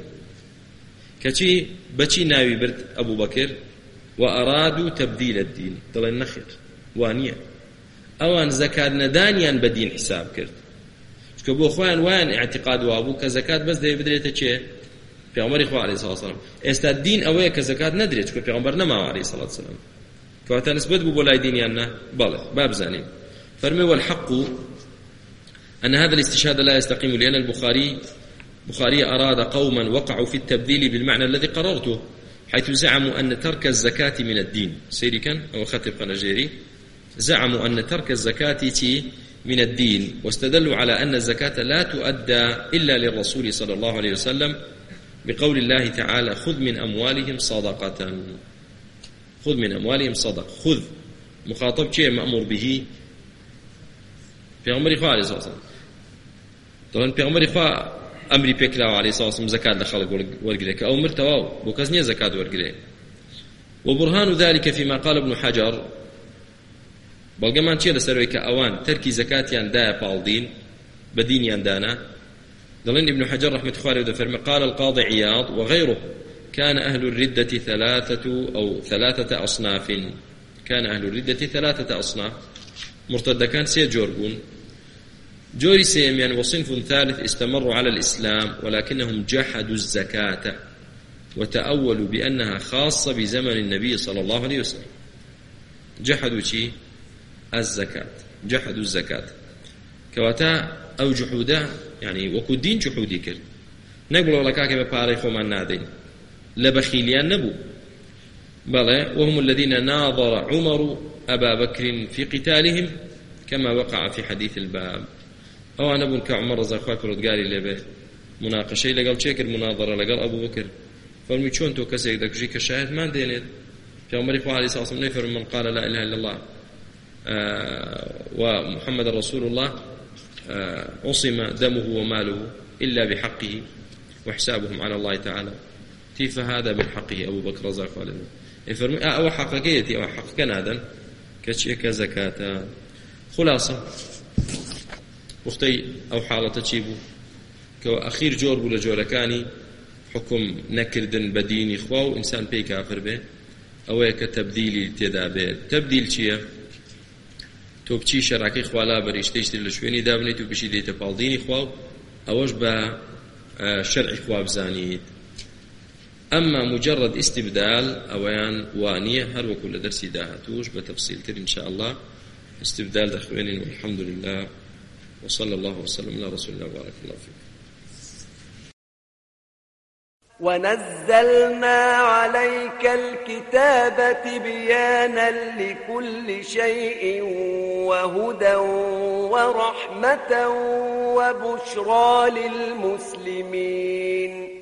Speaker 2: كشي بشي ناوي برد أبو بكر وأرادوا تبديل الدين دلين نخير وانية أوان زكاة ندانيا بدين حساب كرت شكبو أخوان وان اعتقاد وابو كزكاة بس ده بدريته شيء في عمر إخوة عليه الصلاة والسلام استاد دين أوه كزكاة ندري شكو في عمر نما عليه الصلاة والسلام فهذا نسبت بولاي دين يعني بالغ باب زاني فرمي والحق أن هذا الاستشهاد لا يستقيم لأن البخاري بخاري أراد قوما وقعوا في التبديل بالمعنى الذي قررته حيث زعموا أن ترك الزكاة من الدين سيري كان أو خطب قنجيري زعموا أن ترك الزكاة من الدين واستدلوا على أن الزكاة لا تؤدى إلا للرسول صلى الله عليه وسلم بقول الله تعالى خذ من أموالهم صدقة خذ من أموالهم صدقة خذ مخاطب شيء مأمور به في عمر إخوة عليه الصلاة والسلام طبعا في عمر إخوة أمري بكلا عليه الصلاة والسلام زكاة لخلق ورقلك أو مرتواو بوكزنية زكاة ورقلك وبرهان ذلك فيما قال ابن حجر بلغمان چه لسروي كأوان تركي زكاة ينداء بالدين بدين يندانا دلين ابن حجر رحمة الله عليه قال القاضي عياض وغيره كان أهل الردة ثلاثة أو ثلاثة أصناف كان أهل الردة ثلاثة أصناف مرتد كان سيجوربون جوري سيميان وصنف ثالث استمروا على الإسلام ولكنهم جحدوا الزكاة وتأولوا بأنها خاصة بزمن النبي صلى الله عليه وسلم جحدوا شي الزكاة جحدوا الزكاة كواتا أو جحودا يعني وكو الدين جحودي كر نقول والله كاكي بباري خومان نادين لبخيليان نبو بلى وهم الذين ناظر عمر أبا بكر في قتالهم كما وقع في حديث الباب أو أنا بن كعمر رضي الله عنه قال لي به مناقشة لقال شيك المناظرة لقال أبو بكر فرمي شون تو كسيك دك شيك الشاهد ما دينيد في عمر إخوة عليه الصلاة والسلام نفر من قال لا إله إلا الله آه ومحمد رسول الله آه عصم دمه وماله إلا بحقه وحسابهم على الله تعالى كيف هذا من حقه أبو بكر رضي الله عنه يفرمي أو حقيتي أو حق كان هذا كشيك زكاة خلاصة وقتي أو حالة تشيبو كأخير جور ولا جوركاني حكم نكردن بديني خواو إنسان بي كافر به أو كتبديل تدابير تبديل شيء تو بچی شراکەی خوا لا بەریشتەیشتر لە شوێنی دابنیت و بشی دێتە پاڵدینی خوا و ئەوەش بە شەرعی خوا بزانیت. ئەمما مجرد استبدال ئەوەیان وانییە هەروەکو لە دەرسی داهاتووش بە تەفسیلتر إن شاء الله استبدال دەخوێنین والحمد لله وصلى الله وسلم على رسول الله وبارك الله فيكم.
Speaker 1: ونزلنا عليك الكتاب تبيانا لكل شيء وهدى ورحمة وبشرى للمسلمين